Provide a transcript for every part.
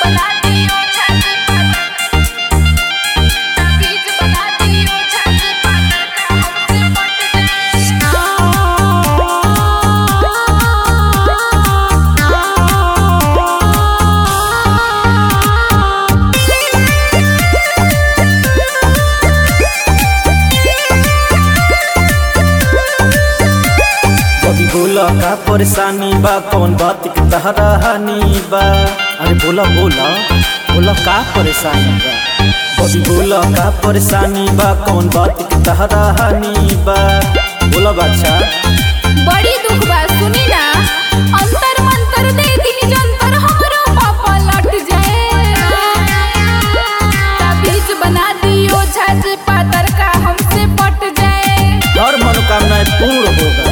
बना दियो छाती ताबीज बना दियो छाती पातर का हमसे पट बोला का परेशानी बा कौन बात के तहरा हानि बा। अरे बोला बोला बोला का परेशानी बा। कभी बोला का परेशानी बा कौन बात के तहरा हानि बा। बोला बादशाह बड़ी दुख बा सुनी ना अंतर मंतर दे दी जंतर हमरो पापा लट जाए ताबीज बना दियो छाती पातर का हमसे पट जाए हर मनोकामनाएं पूर्ण होगा।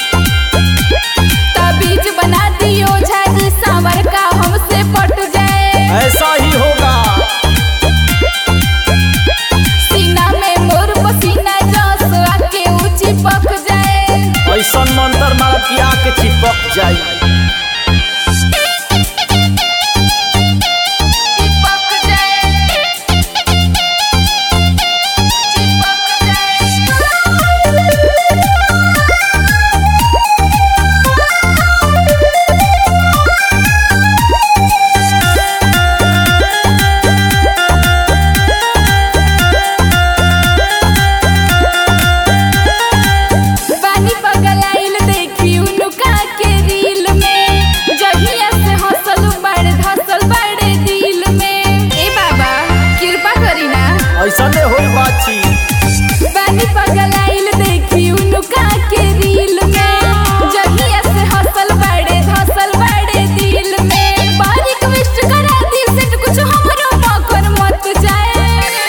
ताबीज बना दियो छाती सांवर का हमसे पट जाए ऐसा ही होगा। सीना में मोर पसीना जस आके ऊंची पक जाए ऐसा मंत्र मारा कि आके चिपक जाए। चिपक जाए चिपक जाए बानी पगलाइल देखी उनुका के रील में जहिया से हंसल बड़े धसल बड़े दिल में ए बाबा कृपा करी ना ऐसा नहीं हो बाची। बानी पगलाइल देखी उनुका के रील में जहिया से हंसल बड़े धसल बड़े दिल में बारीक विष्ट करा दी सेट कुछ हमरो मकर मत जाए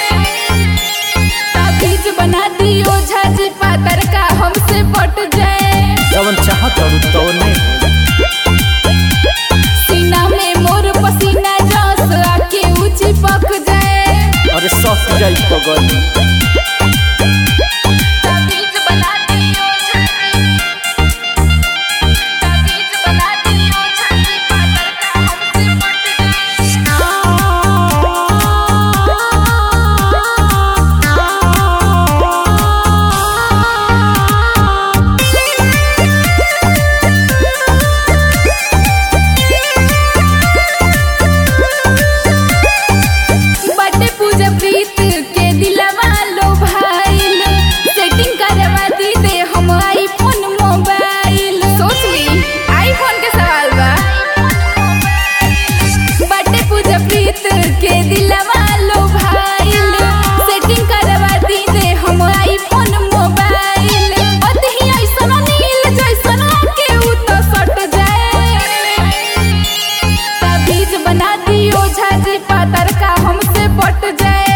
ताबीज बना दियो झाजी पातर का हमसे पट जाए जवन चाहत और तो नहीं। सीना में मोर पसीना जस आके ऊंची पक जाए अरे सस जाई पगली। ताबीज बना दियो छाती ताबीज बना दियो छाती पातर का हमसे पट बटे पूजा प्रीत के दिलवा लो भाईल सेटिंग करवा दी दे हम आईफोन मोबाइल सोच ली आईफोन के सवाल बा बटे पूजा प्रीत के दिलवा लो भाईल सेटिंग करवा दी दे हम आईफोन मोबाइल अतही ऐसन नील जैसन के उ तो सट जाए ताबीज बना दियो झाजी पातर का हमसे पट जाए